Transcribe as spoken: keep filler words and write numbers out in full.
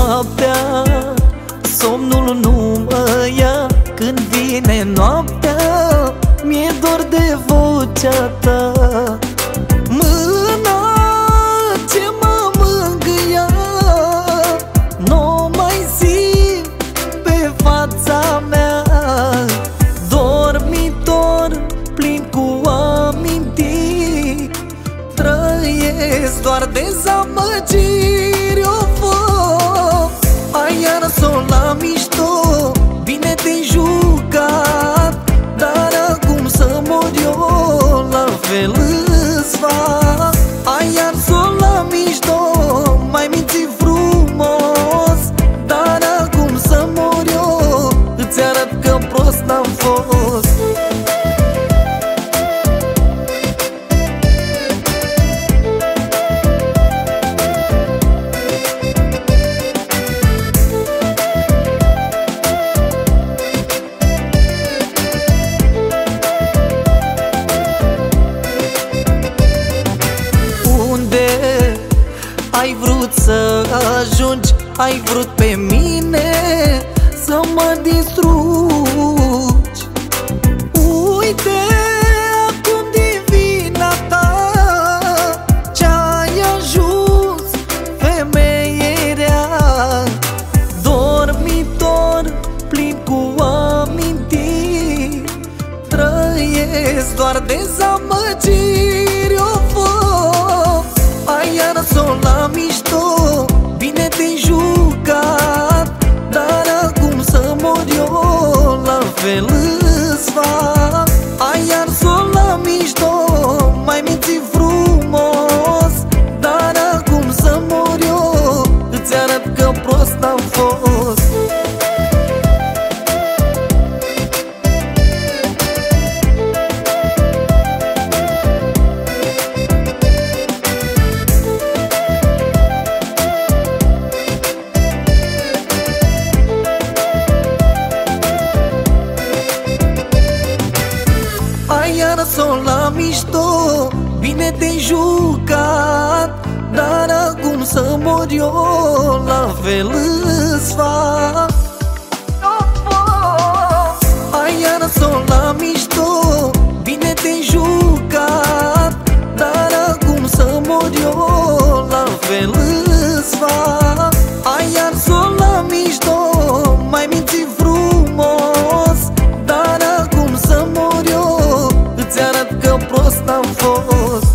noaptea, somnul nu mă ia. Când vine noaptea, mi-e dor de vocea ta. Mâna ce mă mângâia, n-o mai simt pe fața mea. Dormitor plin cu amintiri, trăiesc doar dezamăgiri. Of, ai iar-o la mișto, bine te-ai jucat, dar acum să mor eu, la fel îți fac. Ai iar-o la mișto, mai minți frumos, dar acum să mor eu, îți arăt că prost n-am fost. Ai vrut să ajungi, ai vrut pe mine să mă distrugi. Uite acum din vina ta ce-ai ajuns, femeie rea. Dormitor plin cu amintiri, trăiesc doar dezamăgiri. Of, ai iar-o la mișto, bine te-ai jucat, dar acum să mor eu, la fel îți fac. Ai iar-o la mișto, mai minți frumos, dar acum să mor eu, îți arăt că prost n-am fost. Ai iar-o la mișto, bine te-ai jucat, dar acum să mor eu, la fel îți fac. Ai iar-o la mișto, bine te-ai jucat, dar acum să mor eu, la fel îți fac. Ai iar-o la mișto, mai minți frumos, dar acum să mor eu, îți arăt că prost n-am fost.